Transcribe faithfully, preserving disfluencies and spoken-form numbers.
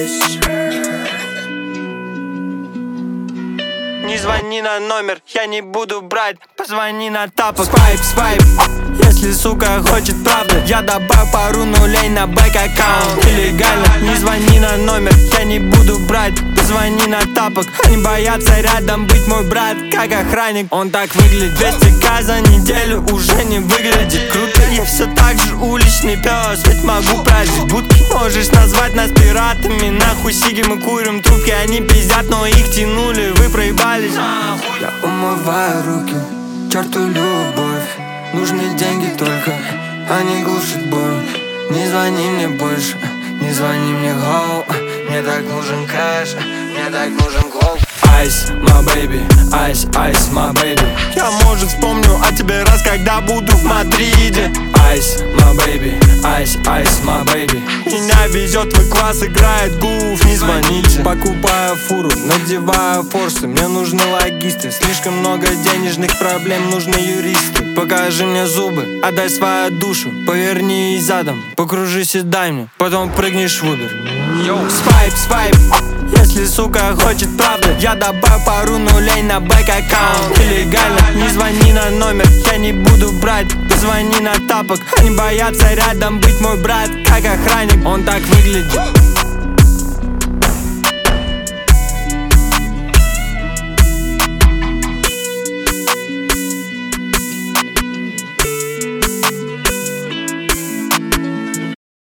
айс. Не звони на номер, я не буду брать. Позвони на тапок. Свайп, свайп. Если сука хочет правды, я добавлю пару нулей на бэк-аккаунт. Нелегально, не звони на номер, я не буду брать. Позвони на тапок. Они боятся рядом быть мой брат, как охранник. Он так выглядит, двести тысяч за неделю уже не выглядит круто. Я все так же уличный пес, ведь могу прожить будки. Можешь назвать нас пиратами, нахуй сиги мы курим трубки. Они пиздят, но их тянули, вы проебались. Я умываю руки, черту любовь. Нужны деньги только, они глушат боль. Не звони мне больше, не звони мне, гоу. Мне так нужен кэш, мне так нужен гоу. Ice, my baby, ice, ice, my baby. Я, может, вспомню о тебе раз, когда буду в Мадриде. Ice, my baby, ice, ice, my baby. Меня везет твой класс, играет гуф, не звоните. Покупаю фуру, надеваю форсы, мне нужны логисты. Слишком много денежных проблем, нужны юристы. Покажи мне зубы, отдай свою душу. Повернись задом, покружись и дай мне. Потом прыгнешь в Uber. Свайп, свайп. Если сука хочет правды, я добавлю пару нулей на бэк-аккаунт. Нелегально, не звони на номер, я не буду брать. Позвони на тапок. Они боятся рядом быть мой брат, как охранник. Он так выглядит,